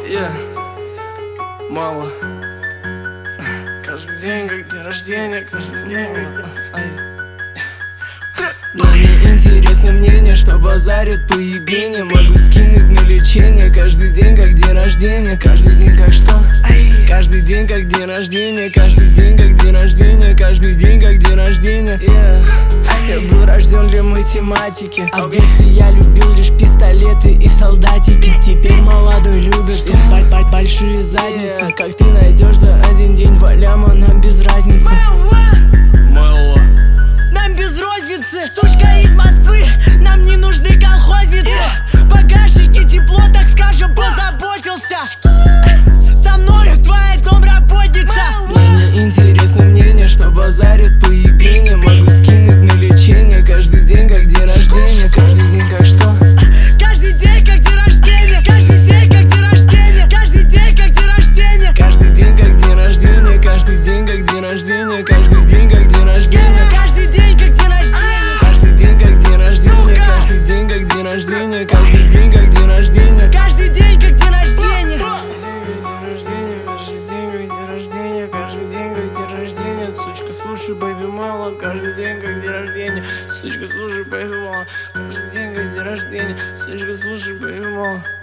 Yeah. Мало. Каждый день как день рождения, каждый день. Мне интересно мнение, что базарят по ебине. Могу скинуть на лечение. Каждый день как день рождения. Каждый день как что? Каждый день как день рождения. Каждый день как день рождения. Каждый день как день рождения. Я был рожден для математики, а в детстве я любил лишь пистолеты и солдатики. Теперь молодой любит большие задницы. Как ты найдешь за один день 2 ляма, нам без разницы. Мало. Нам без розницы. Сучка из Москвы, нам не нужны колхозницы. Багажники тепло, так скажем, позаботился. Со мною твоя домработница. Мне интересно мнение, что базарит по ебине. Могу скинуть на лечение. Каждый день как день рождения. Каждый день как что? Каждый день как день рождения. Каждый день как день рождения. Каждый день как день рождения. Каждый день как день рождения. Каждый день как день рождения. Каждый день как день рождения. Каждый день как день рождения. Каждый день как день рождения. Каждый день как день рождения. Каждый день как день рождения. Каждый день как день рождения. Каждый день как день рождения. Сучка, слушай, бэйби, мало. Каждый день как день рождения. Сучка, слушай, бэйби, мало. Каждый день как день рождения. Сучка, слушай, бэйби, мало.